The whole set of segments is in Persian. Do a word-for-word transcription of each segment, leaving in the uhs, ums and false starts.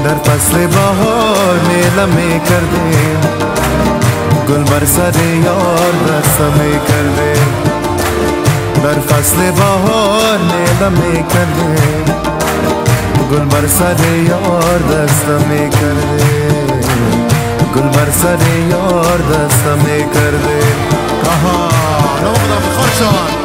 در فصل بهار نیلمه کرده، گل بر سر یار دستمه کرده. در فصل بهار نیلمه کرده، گل بر سر یار دستمه کرده، گل بر سر یار دستمه کرده. آها نو خدا بخورشان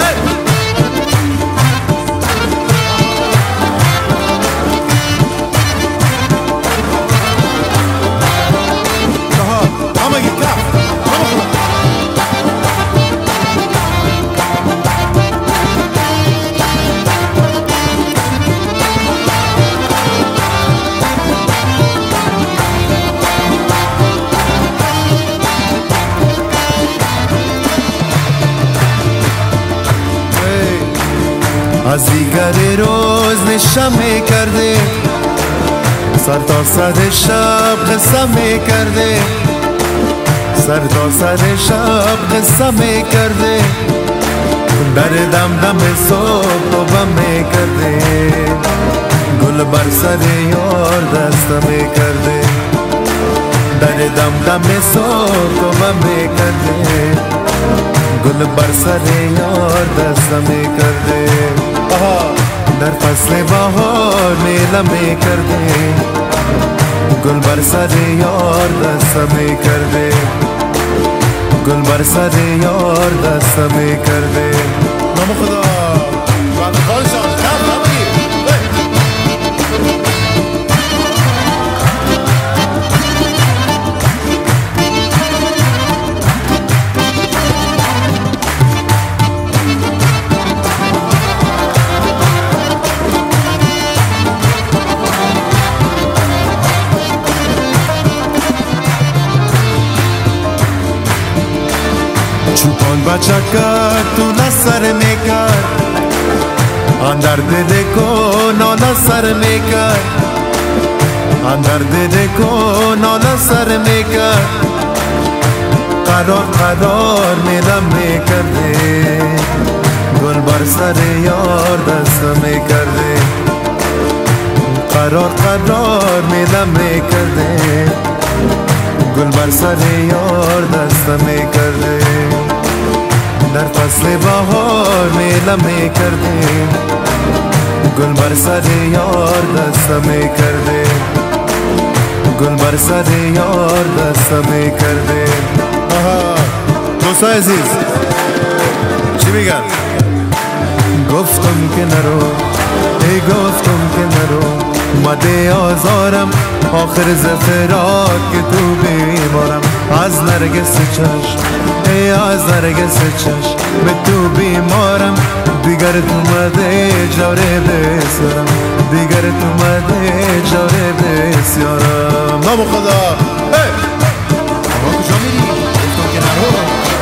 از دیگر روز نشمه کرده، سر تا سر شب قسمه کرده، سر تا سر شب قسمه کرده. در دم دم صبح تو بمه کرده، گل بر سر یار دستمه کرده. در دم دم صبح تو بمه کرده، گل بر سر یار دستمه کرده. در فصل بهار نیلمه کرده، گل بر سر یار دستمه کرده، گل بر سر یار دستمه کرده. نام خدا بعد خالشان کم نبایی. چوپان بچه کرد تو نسر میکرد، آن در دل کو نالا سر میکرد، آن در دل کو نالا سر میکرد. قرار قرار میلم میکرده، گل بر سر یار دستمه کرده. قرار قرار میلم میکرده، گل بر سر یار دستمه کرده. در فصل بهار نیلمه کرده، گل بر سر یار دستمه کرده، گل بر سر یار دستمه کرده. آها دوستای عزیز چی میگن؟ گفتم که نرو، ای گفتم که نرو، مده آزارم آخر زفرات که تو بیمارم. از نرگس چشم، ای از نرگس چشم به تو بیمارم. دیگر تو مده جاره بسیارم، دیگر تو مده جاره بسیارم. نام خدا آقا کجا میری؟ گفتم که نرو.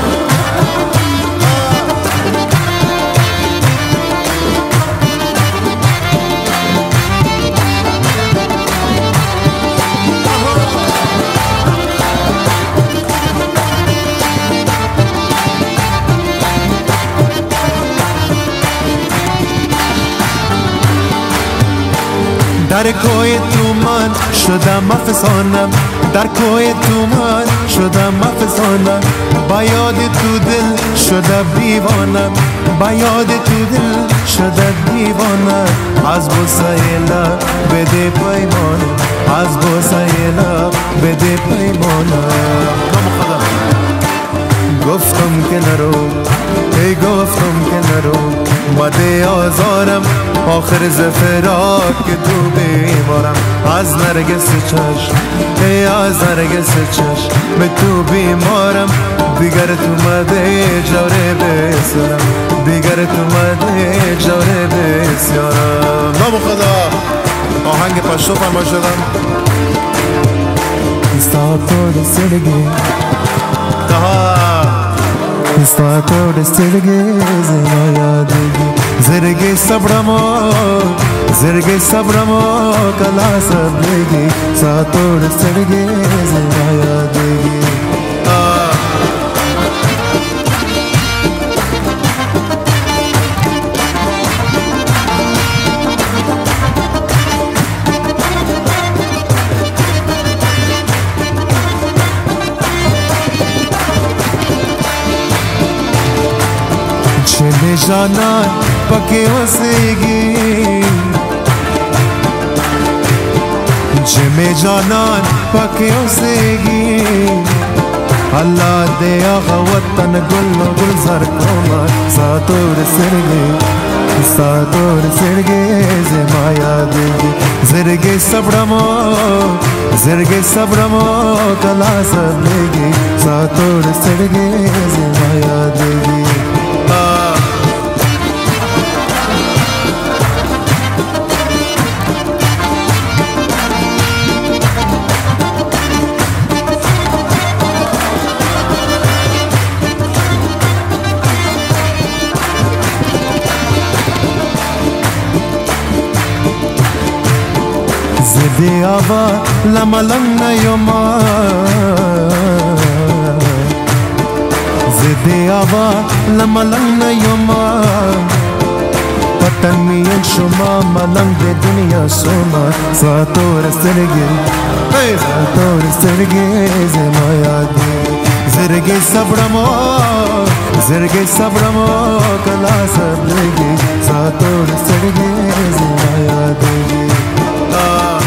در کوی تومان شدم افسانم، در کوی تومان شدم افسانم. با یاد تو دل شده دیوانم، با یاد تو دل شده دیوانم. از بوسه لب بده پیمانم، از بوسه لب بده پیمانم. گفتم که نرو، ای گفتم که نرو، مده آزارم آخر زفرات که تو بیمارم. از نرگس چشم، ای از نرگس چشم به تو بیمارم. دیگر تو مده جاره بسیارم، دیگر تو مده جاره بسیارم. نام خدا آهنگ پشتو فرما شدم. Stato de Sergei, Stato de Sergei, Zergei, Zergei sabramo, Zergei sabramo, kala sabregi, Stato de Sergei, Zergei. جمع جانان پاکی وسیگی جمع جانان پاکی وسیگی الله دے آغا وطن گل و گلزار کوما ساتور سرگی ساتور سرگی زمایا دیگی زرگی صبرمو زرگی صبرمو کلا سبلگی ساتور سرگی زمایا دیگی زدي آوا لما لنا يوما زدي آوا لما لنا يوما پتن مين شما ملنگ دي دنيا سوما ساتور سرگي ساتور سرگي زمايا دي زرگي صبرمو زرگي صبرمو کلا سرگي ساتور سرگي زمايا دي